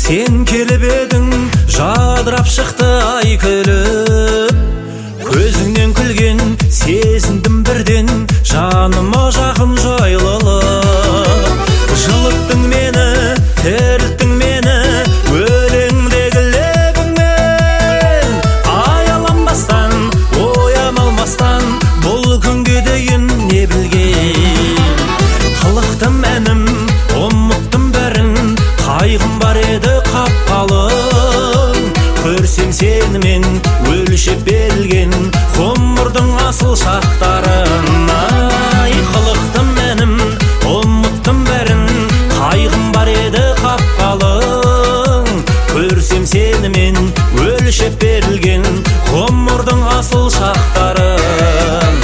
Сен келіп едің, жадырап шықты ай күліп. Көзіңнен күлген сезіндім бірден, жаныма жақын жайлылық. Жылыттың мені, тірілттің мені, өлеңдегі лебіңмен. Аяланбастан, оянылмастан, бұл күнге дейін не білген. Қылықтым әнім, ұмыттым бәрін, қайғым бар еді қап-қалың. Көрсем сенімен өлшеп берілген ғұмырдың асыл шақтарын. Ай, қылықтым әнім, ұмыттым бәрін, қайғым бар еді қап-қалың. Көрсем сенімен өлшеп берілген ғұмырдың асыл шақтарын.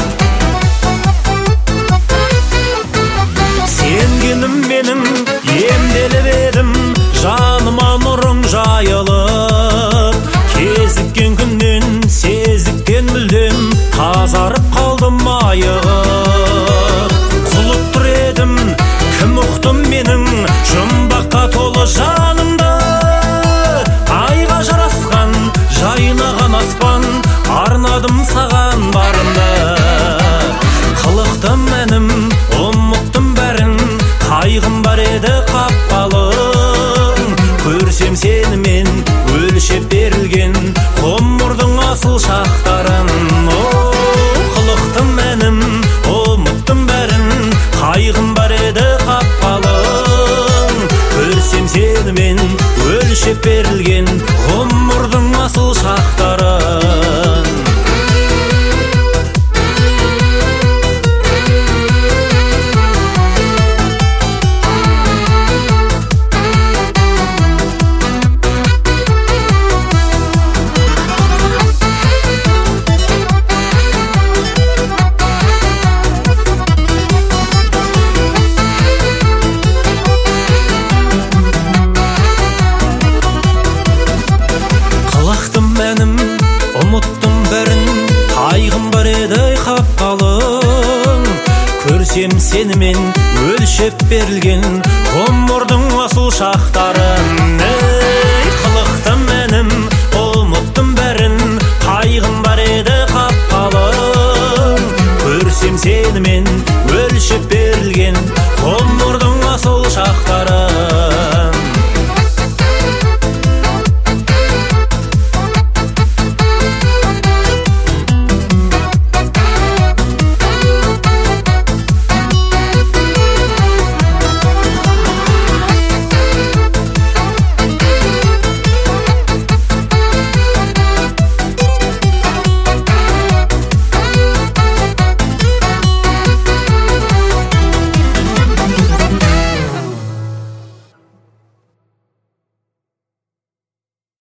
Сенгенім менің емделіп едім, жаныма нұрың жайылып. Кезіккен күннен сезіккен мүлдем, тазарып қалдым айығып. Құлып тұр едім, кім ұқтым менің жұмбаққа толы жанымды. Айға жарасқан, жайнаған аспан, арнадым саған барымды. Қылықтым әнім, ұмыттым бәрін, қайғым бар еді қап-қалың. Көрсем сенімен өлшеп берілген ғұмырдың асыл шақтарын. Қылықтым әнім, ұмыттым бәрін, қайғым бар еді қап-қалың. Көрсем сенімен өлшеп берілген ғұмырдың асыл шақтарын. Ұмыттым бәрін, қайғым бар еді қап-қалың. Көрсем сенімен өлшеп берілген ғұмырдың асыл шақтарын.